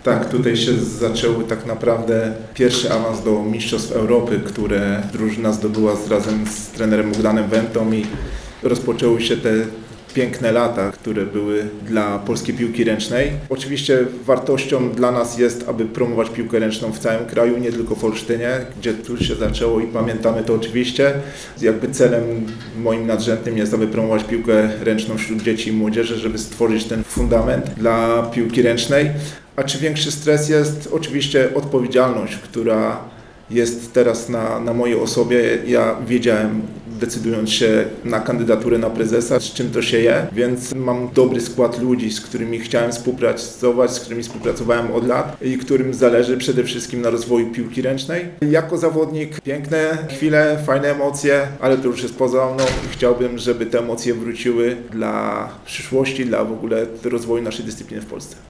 Tak, tutaj się zaczęły tak naprawdę pierwszy awans do Mistrzostw Europy, które drużyna zdobyła razem z trenerem Bogdanem Wentą i rozpoczęły się te piękne lata, które były dla polskiej piłki ręcznej. Oczywiście wartością dla nas jest, aby promować piłkę ręczną w całym kraju, nie tylko w Olsztynie, gdzie tu się zaczęło i pamiętamy to oczywiście. Jakby celem moim nadrzędnym jest, aby promować piłkę ręczną wśród dzieci i młodzieży, żeby stworzyć ten fundament dla piłki ręcznej. A czy większy stres jest? Oczywiście odpowiedzialność, która jest teraz na mojej osobie. Ja wiedziałem, decydując się na kandydaturę na prezesa, z czym to się je, więc mam dobry skład ludzi, z którymi chciałem współpracować, z którymi współpracowałem od lat i którym zależy przede wszystkim na rozwoju piłki ręcznej. Jako zawodnik piękne chwile, fajne emocje, ale to już jest poza mną i chciałbym, żeby te emocje wróciły dla przyszłości, dla w ogóle rozwoju naszej dyscypliny w Polsce.